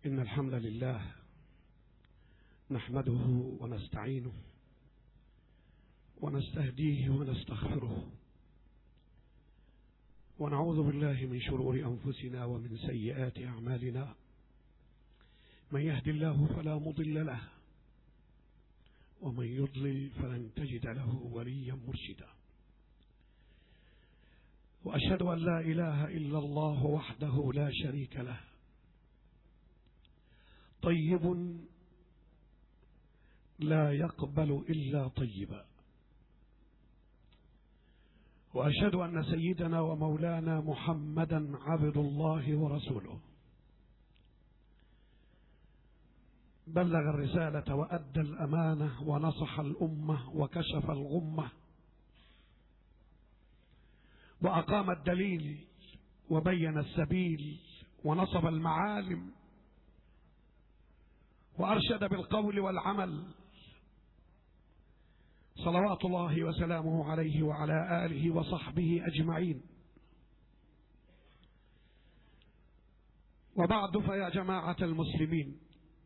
إن الحمد لله نحمده ونستعينه ونستهديه ونستغفره ونعوذ بالله من شرور أنفسنا ومن سيئات أعمالنا. من يهد الله فلا مضل له ومن يضلل فلن تجد له وليا مرشدا. وأشهد أن لا إله إلا الله وحده لا شريك له طيب لا يقبل إلا طيبا. وأشهد أن سيدنا ومولانا محمدا عبد الله ورسوله بلغ الرسالة وأدى الأمانة ونصح الأمة وكشف الغمة وأقام الدليل وبين السبيل ونصب المعالم وأرشد بالقول والعمل، صلوات الله وسلامه عليه وعلى آله وصحبه أجمعين. وبعد، فيا جماعة المسلمين،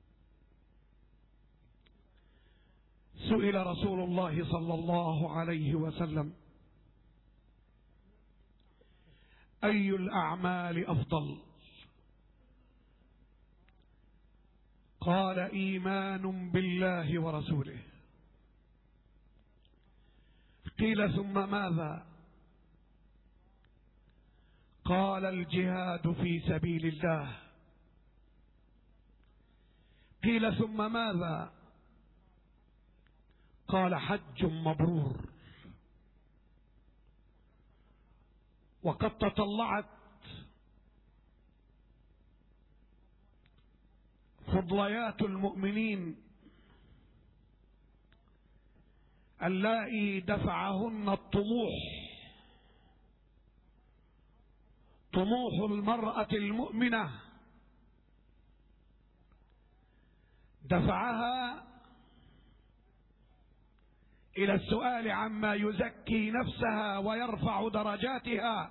سئل رسول الله صلى الله عليه وسلم: أي الأعمال أفضل؟ قال: إيمان بالله ورسوله. قيل: ثم ماذا؟ قال: الجهاد في سبيل الله. قيل: ثم ماذا؟ قال: حج مبرور. وقد تطلعت فضليات المؤمنين اللائي دفعهن الطموح، طموح المرأة المؤمنة دفعها إلى السؤال عما يزكي نفسها ويرفع درجاتها،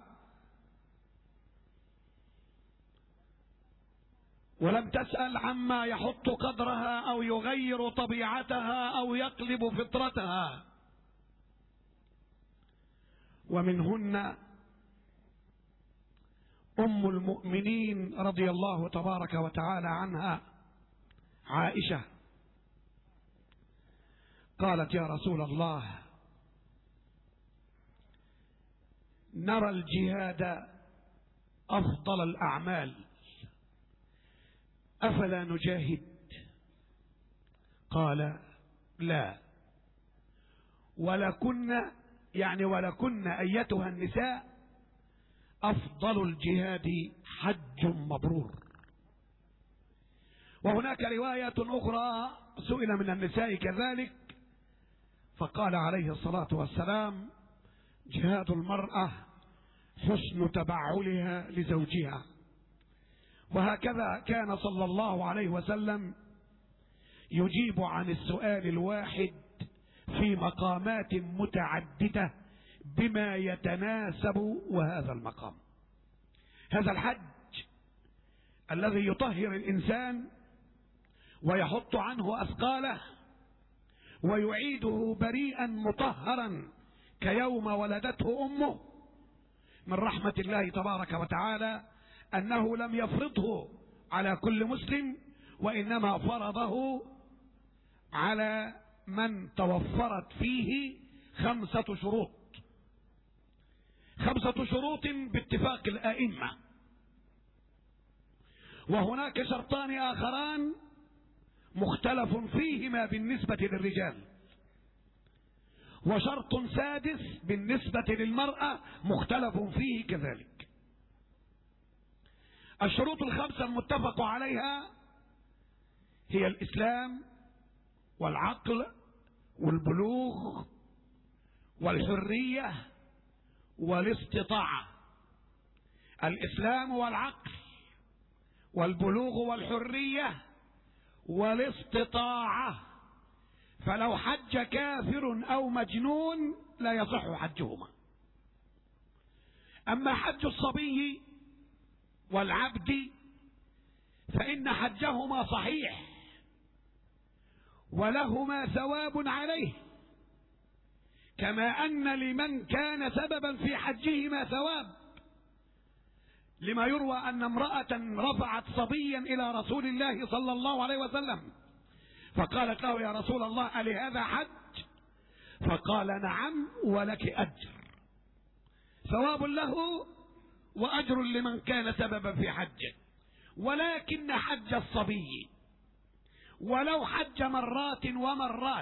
ولم تسأل عما يحط قدرها أو يغير طبيعتها أو يقلب فطرتها. ومنهن أم المؤمنين رضي الله تبارك وتعالى عنها عائشة، قالت: يا رسول الله، نرى الجهاد أفضل الأعمال، أفلا نجاهد؟ قال: لا، ولكن أيتها النساء أفضل الجهاد حج مبرور. وهناك رواية أخرى سئل من النساء كذلك فقال عليه الصلاة والسلام: جهاد المرأة حسن تبعلها لزوجها. وهكذا كان صلى الله عليه وسلم يجيب عن السؤال الواحد في مقامات متعددة بما يتناسب. وهذا المقام، هذا الحج الذي يطهر الإنسان ويحط عنه أثقاله ويعيده بريئا مطهرا كيوم ولدته أمه، من رحمة الله تبارك وتعالى أنه لم يفرضه على كل مسلم، وإنما فرضه على من توفرت فيه 5 شروط، 5 شروط باتفاق الأئمة. وهناك شرطان آخران مختلف فيهما بالنسبة للرجال، وشرط سادس بالنسبة للمرأة مختلف فيه كذلك. الشروط 5 المتفق عليها هي الإسلام والعقل والبلوغ والحرية والاستطاعة. الإسلام والعقل والبلوغ والحرية والاستطاعة. فلو حج كافر أو مجنون لا يصح حجهما. أما حج الصبي والعبد فإن حجهما صحيح ولهما ثواب عليه، كما أن لمن كان سببا في حجهما ثواب، لما يروى أن امرأة رفعت صبيا إلى رسول الله صلى الله عليه وسلم فقالت له: يا رسول الله ألي هذا حج؟ فقال: نعم ولك أجر، ثواب له وأجر لمن كان سببا في حجه. ولكن حج الصبي ولو حج مرات ومرات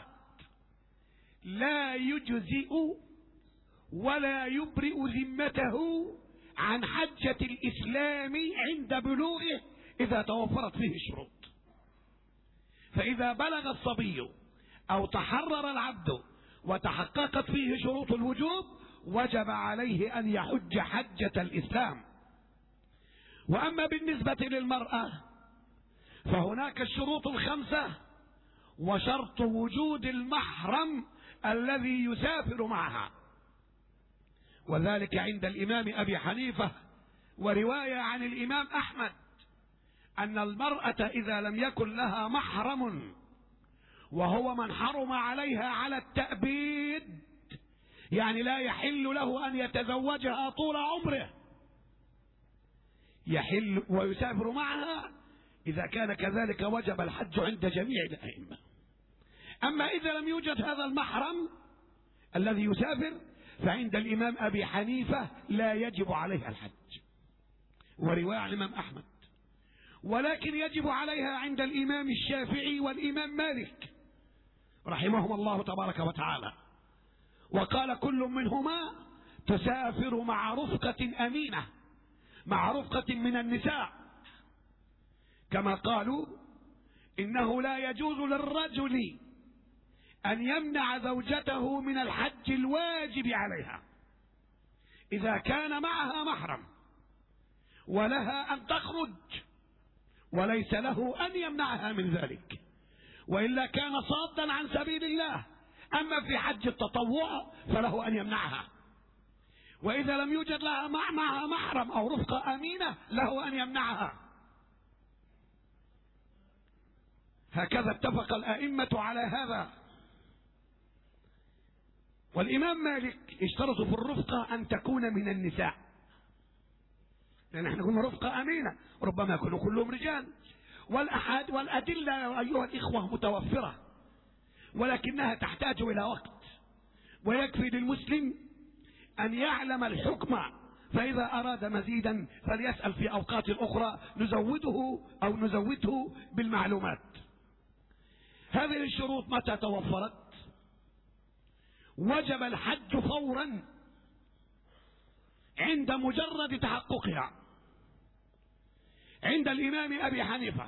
لا يجزئ ولا يبرئ ذمته عن حجة الإسلام عند بلوغه إذا توفرت فيه الشروط. فإذا بلغ الصبي أو تحرر العبد وتحققت فيه شروط الوجوب وجب عليه أن يحج حجة الإسلام. وأما بالنسبة للمرأة فهناك الشروط الخمسة وشرط وجود المحرم الذي يسافر معها، وذلك عند الإمام أبي حنيفة ورواية عن الإمام أحمد أن المرأة إذا لم يكن لها محرم وهو من حرم عليها على التأبيد، يعني لا يحل له أن يتزوجها طول عمره، يحل ويسافر معها، إذا كان كذلك وجب الحج عند جميع الأئمة. أما إذا لم يوجد هذا المحرم الذي يسافر فعند الإمام أبي حنيفة لا يجب عليها الحج، ورواية عن الإمام أحمد، ولكن يجب عليها عند الإمام الشافعي والإمام مالك رحمهم الله تبارك وتعالى. وقال كل منهما: تسافر مع رفقة أمينة، مع رفقة من النساء، كما قالوا: إنه لا يجوز للرجل أن يمنع زوجته من الحج الواجب عليها إذا كان معها محرم ولها أن تخرج وليس له أن يمنعها من ذلك، وإلا كان صادا عن سبيل الله. أما في حج التطوع فله أن يمنعها، وإذا لم يوجد لها معها محرم أو رفقة أمينة له أن يمنعها. هكذا اتفق الأئمة على هذا. والإمام مالك اشترط في الرفقة أن تكون من النساء، لأن احنا قلنا رفقة أمينة ربما يكونوا كلهم رجال، والأدلة أيها الإخوة متوفرة، ولكنها تحتاج إلى وقت، ويكفي للمسلم أن يعلم الحكم، فإذا أراد مزيدا فليسأل في أوقات أخرى نزوده بالمعلومات. هذه الشروط متى توفرت وجب الحج فورا عند مجرد تحققها عند الإمام أبي حنيفة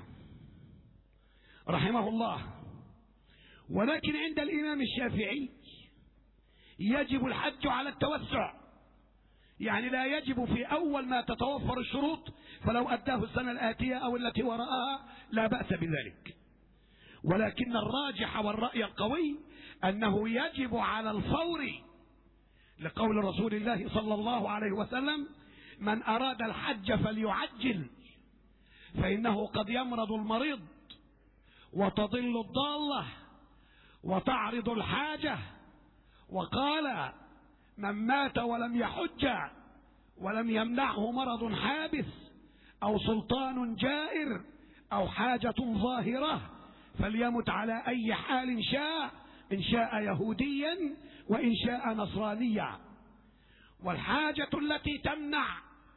رحمه الله. ولكن عند الإمام الشافعي يجب الحج على التوسع، يعني لا يجب في أول ما تتوفر الشروط، فلو أداه السنة الآتية أو التي وراءها لا بأس بذلك. ولكن الراجح والرأي القوي أنه يجب على الفور، لقول رسول الله صلى الله عليه وسلم: من أراد الحج فليعجل فإنه قد يمرض المريض وتضل الضالة وتعرض الحاجة. وقال: من مات ولم يحج ولم يمنعه مرض حابس أو سلطان جائر أو حاجة ظاهرة فليمت على أي حال شاء، إن شاء يهوديا وإن شاء نصرانيا. والحاجة التي تمنع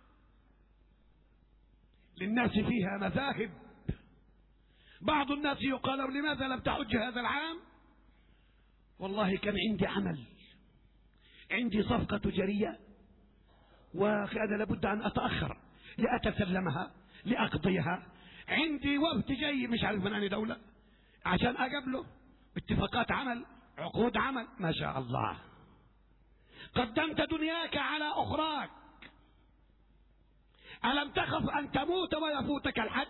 للناس فيها مذاهب. بعض الناس يقال: لماذا لم تحج هذا العام؟ والله كان عندي عمل، عندي صفقة تجارية وأنا لابد أن أتأخر لأتسلمها لأقضيها، عندي وفد جاي مش عارف من أي دولة عشان أقابله، اتفاقات عمل، عقود عمل، ما شاء الله. قدمت دنياك على أخراك، ألم تخف أن تموت ويفوتك الحج؟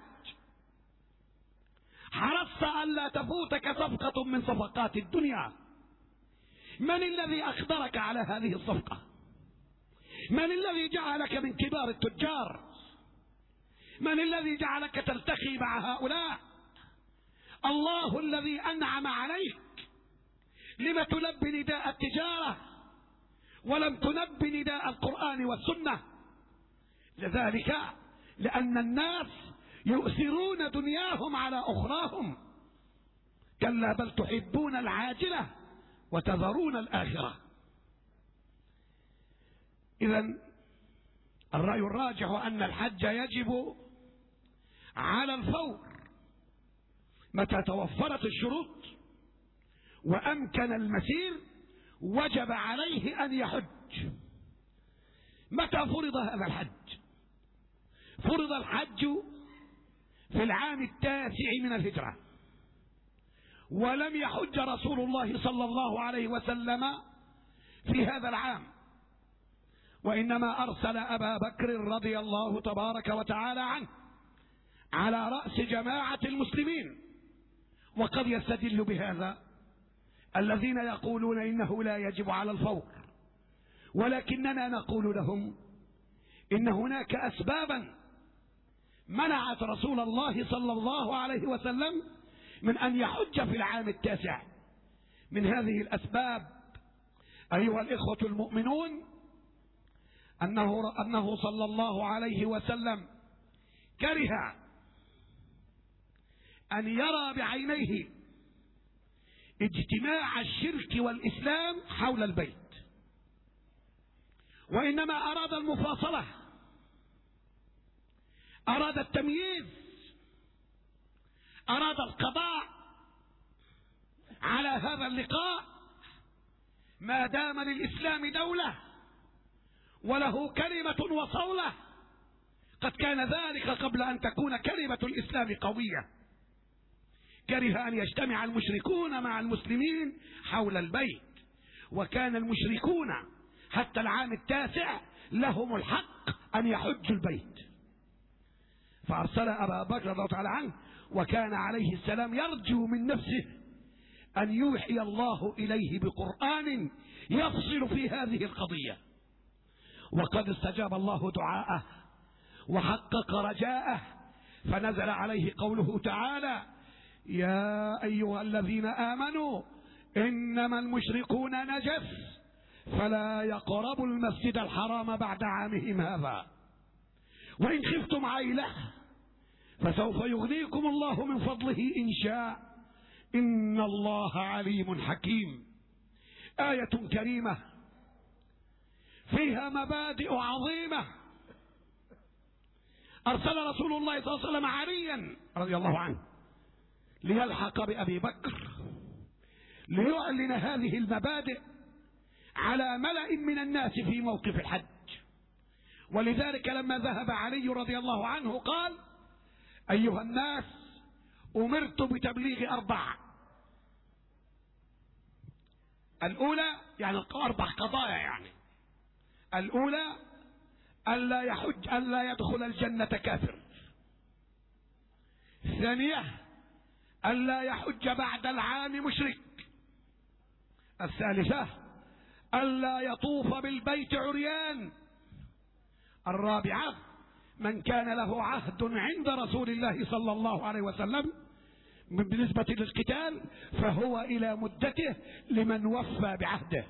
حرصت ألا تفوتك صفقة من صفقات الدنيا. من الذي أقدرك على هذه الصفقة؟ من الذي جعلك من كبار التجار؟ من الذي جعلك تلتقي مع هؤلاء؟ الله الذي أنعم عليك. لم تلبي نداء التجارة ولم تلبي نداء القرآن والسنة؟ لذلك لأن الناس يؤثرون دنياهم على أخراهم. كلا بل تحبون العاجلة وتذرون الآخرة. إذن الرأي الراجح أن الحج يجب على الفور متى توفرت الشروط وأمكن المسير، وجب عليه أن يحج. متى فرض هذا الحج؟ فرض الحج في العام 9 من الهجرة، ولم يحج رسول الله صلى الله عليه وسلم في هذا العام، وإنما أرسل أبا بكر رضي الله تبارك وتعالى عنه على رأس جماعة المسلمين. وقد يستدل بهذا الذين يقولون إنه لا يجب على الفور، ولكننا نقول لهم إن هناك أسبابا منعت رسول الله صلى الله عليه وسلم من أن يحج في العام 9. من هذه الأسباب أيها الإخوة المؤمنون أنه صلى الله عليه وسلم كره أن يرى بعينيه اجتماع الشرك والإسلام حول البيت، وإنما أراد المفاصلة، أراد التمييز، أراد القضاء على هذا اللقاء ما دام للإسلام دولة وله كلمة وصولة. قد كان ذلك قبل أن تكون كلمة الإسلام قوية. كره أن يجتمع المشركون مع المسلمين حول البيت، وكان المشركون حتى العام 9 لهم الحق أن يحجوا البيت. فأرسل أبا بكر رضي الله تعالى عنه، وكان عليه السلام يرجو من نفسه أن يوحي الله إليه بقرآن يفصل في هذه القضية. وقد استجاب الله دعاءه وحقق رجاءه، فنزل عليه قوله تعالى: يا أيها الذين آمنوا إنما المشركون نجس فلا يقربوا المسجد الحرام بعد عامهم هذا، وإن خفتم عيلة فسوف يغنيكم الله من فضله إن شاء، إن الله عليم حكيم. آية كريمة فيها مبادئ عظيمة. أرسل رسول الله صلى الله عليه وسلم عليا رضي الله عنه ليلحق بأبي بكر ليعلن هذه المبادئ على ملأ من الناس في موقف الحج. ولذلك لما ذهب علي رضي الله عنه قال: أيها الناس، أمرت بتبليغ 4. الأولى يعني 4 قضايا، يعني الأولى ألا يحج، ألا يدخل الجنة كافر. الثانية ألا يحج بعد العام مشرك. الثالثة ألا يطوف بالبيت عريان. الرابعة من كان له عهد عند رسول الله صلى الله عليه وسلم بالنسبة للقتال فهو إلى مدته لمن وفى بعهده.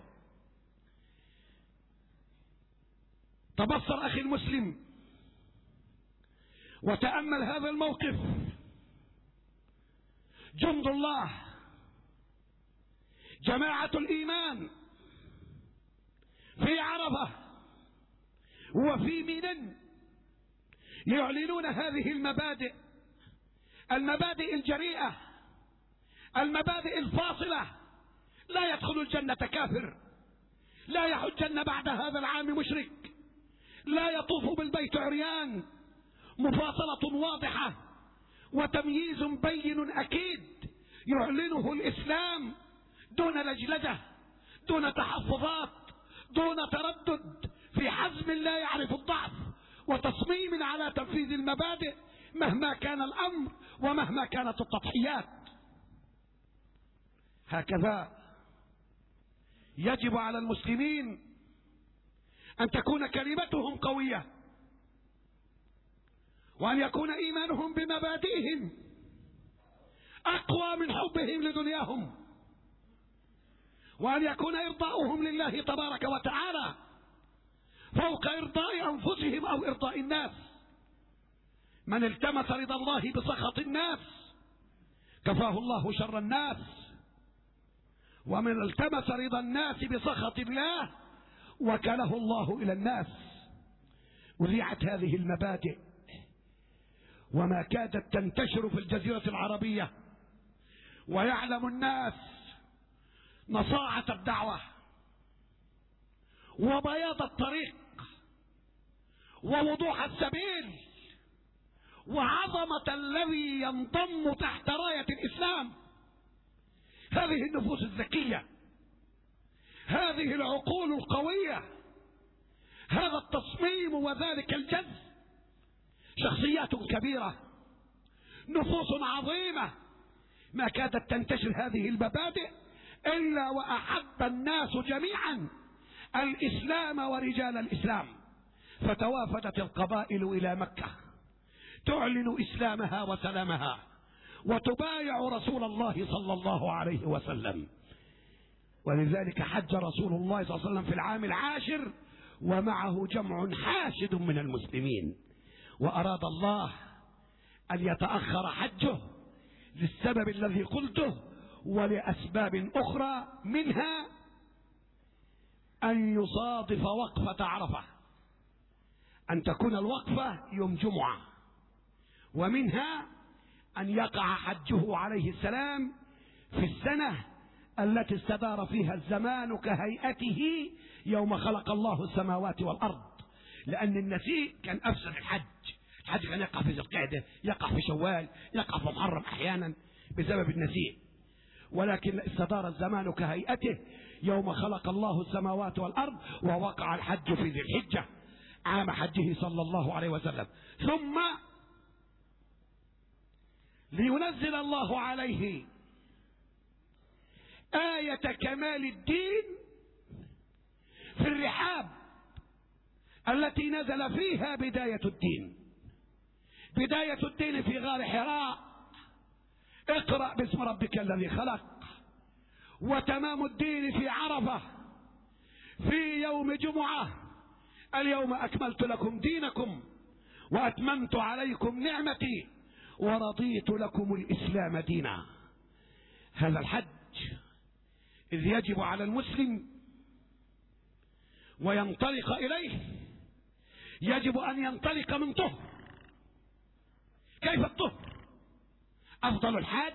تبصر أخي المسلم وتأمل هذا الموقف. جند الله، جماعة الإيمان في عرفة وفي منى يعلنون هذه المبادئ، المبادئ الجريئة، المبادئ الفاصلة. لا يدخل الجنة كافر، لا يحجن بعد هذا العام مشرك، لا يطوف بالبيت عريان. مفاصلة واضحة وتمييز بين أكيد يعلنه الإسلام دون لجلجة، دون تحفظات، دون تردد، في حزم لا يعرف الضعف، وتصميم على تنفيذ المبادئ مهما كان الأمر ومهما كانت التضحيات. هكذا يجب على المسلمين أن تكون كلمتهم قوية وأن يكون إيمانهم بمبادئهم أقوى من حبهم لدنياهم، وأن يكون إرضاؤهم لله تبارك وتعالى فوق إرضاء أنفسهم أو إرضاء الناس. من التمس رضا الله بسخط الناس كفاه الله شر الناس، ومن التمس رضا الناس بسخط الله وكله الله إلى الناس. وذيعت هذه المبادئ وما كادت تنتشر في الجزيرة العربية، ويعلم الناس نصاعة الدعوة وبياض الطريق ووضوح السبيل وعظمة الذي ينضم تحت راية الإسلام. هذه النفوس الذكية، هذه العقول القوية، هذا التصميم وذلك الجذب، شخصيات كبيرة، نفوس عظيمة، ما كادت تنتشر هذه المبادئ إلا وأحب الناس جميعا الإسلام ورجال الإسلام. فتوافدت القبائل إلى مكة تعلن إسلامها وسلامها وتبايع رسول الله صلى الله عليه وسلم. ولذلك حج رسول الله صلى الله عليه وسلم في العام العاشر ومعه جمع حاشد من المسلمين، وأراد الله أن يتأخر حجه للسبب الذي قلته ولأسباب أخرى، منها أن يصادف وقفة عرفة، أن تكون الوقفة يوم جمعة، ومنها أن يقع حجه عليه السلام في السنة التي استدار فيها الزمان كهيئته يوم خلق الله السماوات والأرض، لأن النسيء كان أفسد الحج كان يقع في ذي القعدة، يقع في شوال، يقع في محرم أحيانا بسبب النسيء، ولكن استدار الزمان كهيئته يوم خلق الله السماوات والأرض، ووقع الحج في ذي الحجة عام حجه صلى الله عليه وسلم. ثم لينزل الله عليه آية كمال الدين في الرحاب التي نزل فيها بداية الدين. بداية الدين في غار حراء، اقرأ باسم ربك الذي خلق. وتمام الدين في عرفة في يوم جمعة، اليوم أكملت لكم دينكم وأتممت عليكم نعمتي ورضيت لكم الإسلام دينا. هذا الحج إذ يجب على المسلم وينطلق إليه يجب أن ينطلق من طهر. كيف الطهر؟ أفضل الحج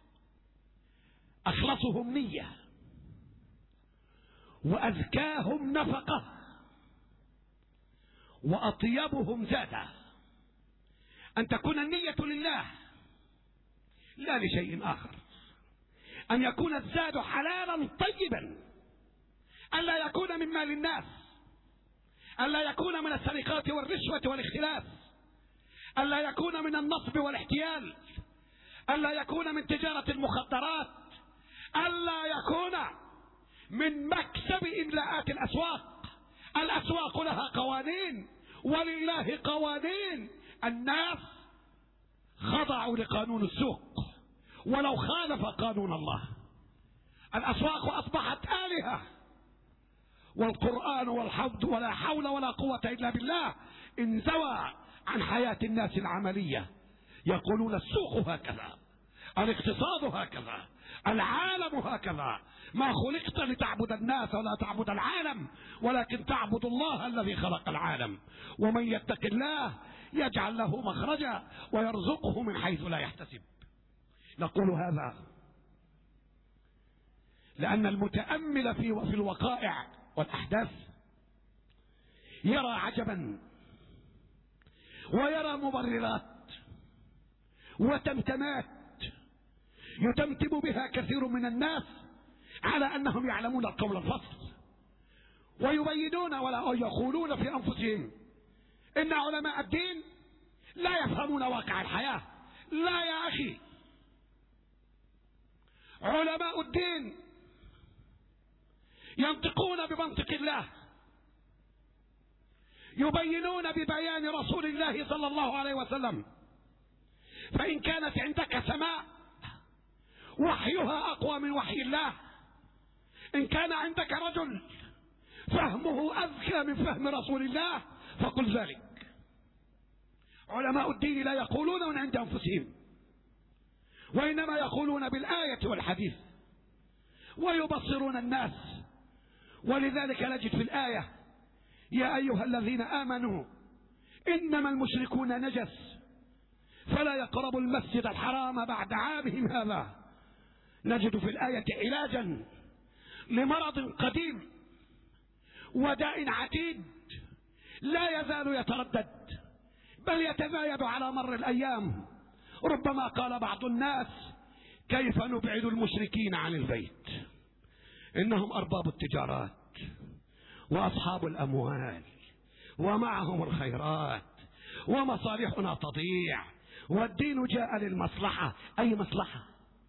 أخلصهم نية وأزكاهم نفقة وأطيبهم زادا، أن تكون النية لله لا لشيء آخر، أن يكون الزاد حلالا طيبا، ألا يكون من مال الناس، ألا يكون من السرقات والرشوة والاختلاس، ألا يكون من النصب والاحتيال، ألا يكون من تجارة المخدرات، ألا يكون من مكسب إملاءات الأسواق. الأسواق لها قوانين ولله قوانين، الناس خضعوا لقانون السوق ولو خالف قانون الله. الأسواق أصبحت آلهة، والقرآن والحمد ولا حول ولا قوة إلا بالله انزوى عن حياة الناس العملية. يقولون السوق هكذا، الاقتصاد هكذا، العالم هكذا، ما خلقت لتعبد الناس ولا تعبد العالم ولكن تعبد الله الذي خلق العالم. ومن يتق الله يجعل له مخرجا ويرزقه من حيث لا يحتسب. نقول هذا لأن المتأمل في الوقائع والأحداث يرى عجبا ويرى مبررات وتمتمات يتمتم بها كثير من الناس على أنهم يعلمون القول الفصل، ويبينون ولا يقولون في أنفسهم إن علماء الدين لا يفهمون واقع الحياة. لا يا أخي، علماء الدين ينطقون بمنطق الله، يبينون ببيان رسول الله صلى الله عليه وسلم. فإن كانت عندك سماء وحيها أقوى من وحي الله، إن كان عندك رجل فهمه أذكى من فهم رسول الله فقل ذلك. علماء الدين لا يقولون من عند أنفسهم، وإنما يقولون بالآية والحديث ويبصرون الناس. ولذلك نجد في الآية: يا أيها الذين آمنوا إنما المشركون نجس فلا يقربوا المسجد الحرام بعد عامهم هذا. نجد في الآية علاجا لمرض قديم وداء عتيد لا يزال يتردد، بل يتزايد على مر الأيام. ربما قال بعض الناس: كيف نبعد المشركين عن البيت؟ إنهم أرباب التجارات وأصحاب الأموال ومعهم الخيرات ومصالحنا تضيع، والدين جاء للمصلحة. أي مصلحة؟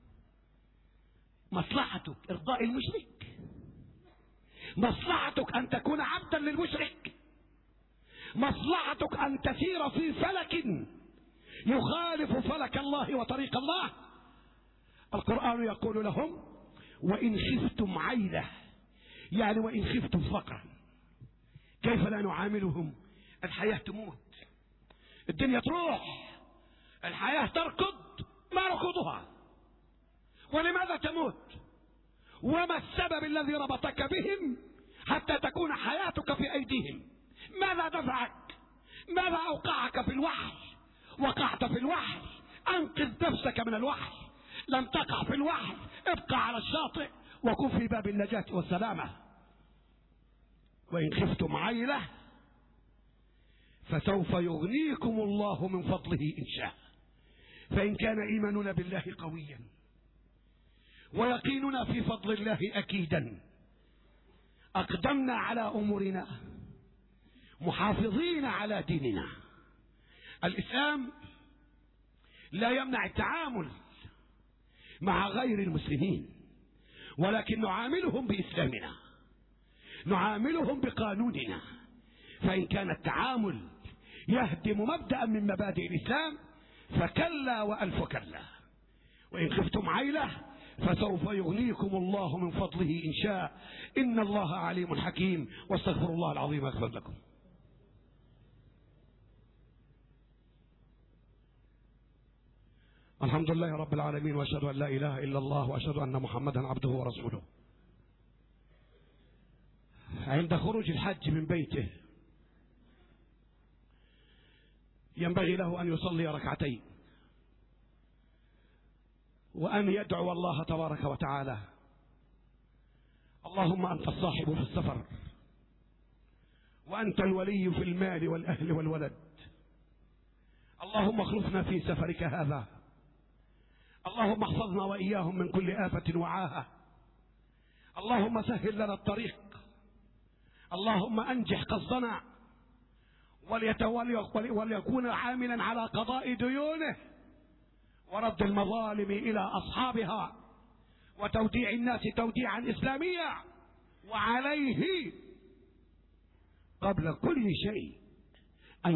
مصلحتك إرضاء المشرك؟ مصلحتك أن تكون عبدا للمشرك؟ مصلحتك أن تسير في فلك يخالف فلك الله وطريق الله؟ القرآن يقول لهم: وإن خفتم عيلة، يعني وإن خفتم فقرا. كيف لا نعاملهم؟ الحياة تموت، الدنيا تروح، الحياة تركض ما ركضها. ولماذا تموت؟ وما السبب الذي ربطك بهم حتى تكون حياتك في أيديهم؟ ماذا دفعك؟ ماذا أوقعك في الوحل؟ وقعت في الوحل، أنقذ نفسك من الوحل. لم تقع في الوحل، ابقى على الشاطئ وكن في باب النجاة والسلامة. وإن خفتم عيلة فسوف يغنيكم الله من فضله إن شاء. فإن كان إيماننا بالله قويا ويقيننا في فضل الله أكيدا، أقدمنا على أمورنا محافظين على ديننا. الإسلام لا يمنع التعامل مع غير المسلمين، ولكن نعاملهم بإسلامنا، نعاملهم بقانوننا. فإن كان التعامل يهدم مبدأ من مبادئ الإسلام فكلا وألف كلا. وإن خفتم عيلة فسوف يغنيكم الله من فضله إن شاء، إن الله عليم حكيم. واستغفر الله العظيم أغفر لكم. الحمد لله رب العالمين، وأشهد أن لا إله إلا الله، وأشهد أن محمدا عبده ورسوله. عند خروج الحج من بيته ينبغي له أن يصلي ركعتين، وأن يدعو الله تبارك وتعالى: اللهم أنت الصاحب في السفر، وأنت الولي في المال والأهل والولد، اللهم اخلفنا في سفرك هذا، اللهم احفظنا وإياهم من كل آفة وعاهة، اللهم سهل لنا الطريق، اللهم أنجح قصدنا، وليكون عاملا على قضاء ديونه ورد المظالم إلى أصحابها وتوديع الناس توديعا إسلاميا. وعليه قبل كل شيء أن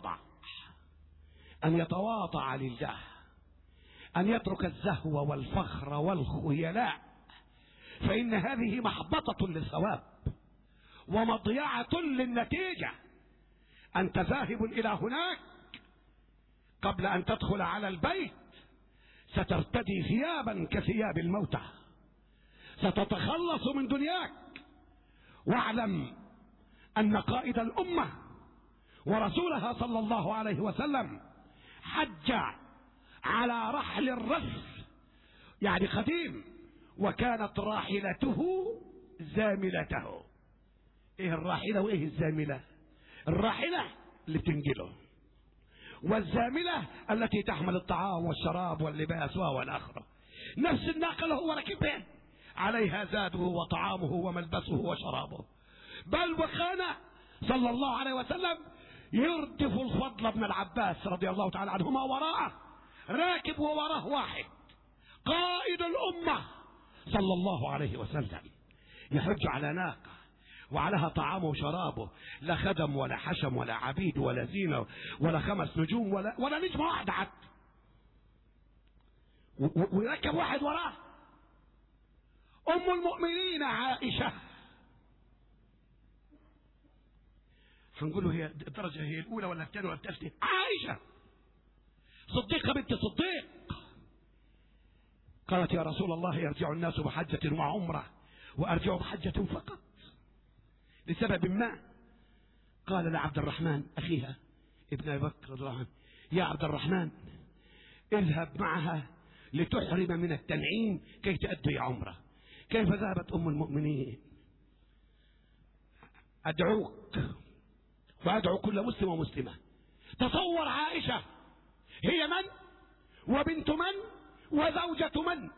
يتواضع لله، أن يترك الزهو والفخر والخيلاء، فإن هذه محبطة للثواب ومضيعة للنتيجة. أنت ذاهب إلى هناك، قبل أن تدخل على البيت سترتدي ثيابا كثياب الموتى، ستتخلص من دنياك. واعلم أن قائد الأمة ورسولها صلى الله عليه وسلم حج على رحل الرسل، يعني قديم، وكانت راحلته زاملته. ايه الراحلة وايه الزاملة؟ الراحلة اللي بتنجله، والزاملة التي تحمل الطعام والشراب واللباس والآخرة. نفس الناقة اللي هو ركبها عليها زاده وطعامه وملبسه وشرابه. بل وكان صلى الله عليه وسلم يردف الفضل بن العباس رضي الله تعالى عنهما وراءه، راكب ووراه واحد قائد الأمة صلى الله عليه وسلم، يحج على ناقة وعليها طعامه وشرابه، لا خدم ولا حشم ولا عبيد ولا زينة ولا 5 نجوم ولا نجمة واحدة حتى، ويركب واحد وراه. أم المؤمنين عائشة، هنقول له هي الدرجة هي الأولى ولا الثانية ولا الثالثة؟ عائشة صديقة بنت صديق قالت يا رسول الله يرجع الناس بحجة وعمرة وأرجع بحجة فقط لسبب ما. قال لعبد الرحمن أخيها ابن أبي بكر رضي الله عنه يا عبد الرحمن اذهب معها لتحرم من التنعيم كي تأدي عمرة. كيف ذهبت أم المؤمنين؟ أدعوك وأدعو كل مسلم ومسلمة، تصور عائشة هي من وبنت من وزوجة من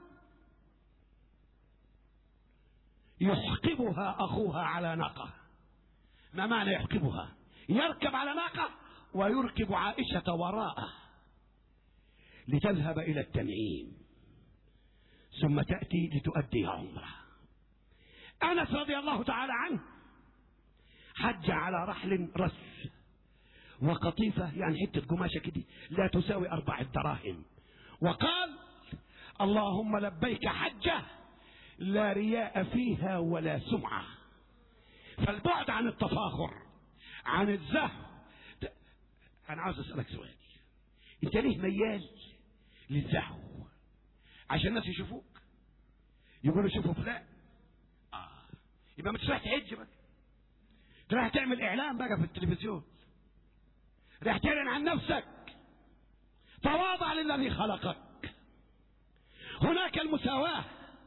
يحقبها أخوها على ناقة. ما معنى يحقبها؟ يركب على ناقة ويركب عائشة وراءه لتذهب إلى التنعيم ثم تأتي لتؤدي عمرة. أنس رضي الله تعالى عنه حج على رحل رس وقطيفة، يعني حتة قماشة كده لا تساوي 4 دراهم، وقال اللهم لبيك حجة لا رياء فيها ولا سمعة. فالبعد عن التفاخر عن الزهو. أنا عاوز أسألك سؤال، أنت ليه ميال للزهو؟ عشان الناس يشوفوك يقولوا شوفوا فلان؟ يبقى مش رايح تحج بقى، رايح تعمل إعلان بقى في التلفزيون، رايح تعلن عن نفسك. تواضع للذي خلقك. هناك المساواة،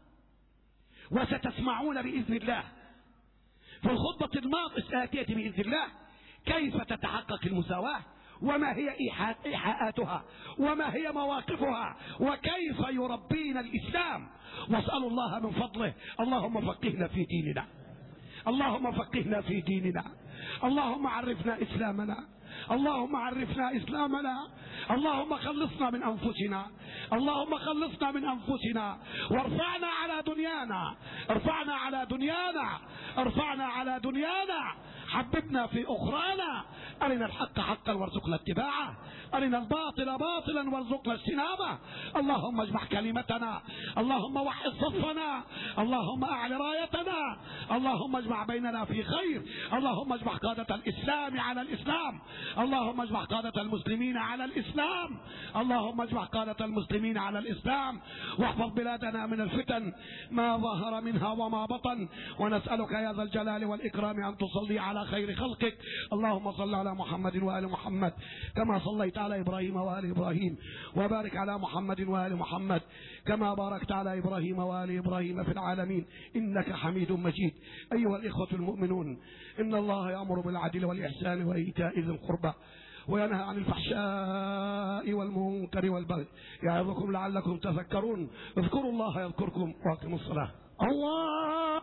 وستسمعون بإذن الله في الخطبة الآتية بإذن الله كيف تتحقق المساواة، وما هي إيحاءاتها، وما هي مواقفها، وكيف يربينا الإسلام. واسألوا الله من فضله اللهم فقهنا في ديننا، اللهم فقهنا في ديننا، اللهم عرفنا إسلامنا، اللهم عرفنا إسلامنا، اللهم خلصنا من أنفسنا، اللهم خلصنا من أنفسنا، وارفعنا على دنيانا، ارفعنا على دنيانا، ارفعنا على دنيانا، حببنا في أخرانا، أرنا الحق حقا وارزقنا اتباعه، أرنا الباطل باطلا وارزقنا اجتنابه. اللهم اجمع كلمتنا، اللهم وحد صفنا، اللهم أعل رايتنا، اللهم اجمع بيننا في خير، اللهم اجمع قادة الإسلام على الإسلام، اللهم اجمع قادة المسلمين على الإسلام، اللهم اجمع قادة المسلمين على الإسلام، واحفظ بلادنا من الفتن ما ظهر منها وما بطن. ونسألك يا ذا الجلال والإكرام أن تصلي على خير خلقك. اللهم صل على محمد وآل محمد كما صليت على إبراهيم وآل إبراهيم، وبارك على محمد وآل محمد كما باركت على إبراهيم وآل إبراهيم في العالمين إنك حميد مجيد. أيها الإخوة المؤمنون، إن الله يأمر بالعدل والإحسان وإيتاء ذي القربى وينهى عن الفحشاء والمنكر والبغي يعظكم لعلكم تذكرون. اذكروا الله يذكركم واقيموا الصلاة. الله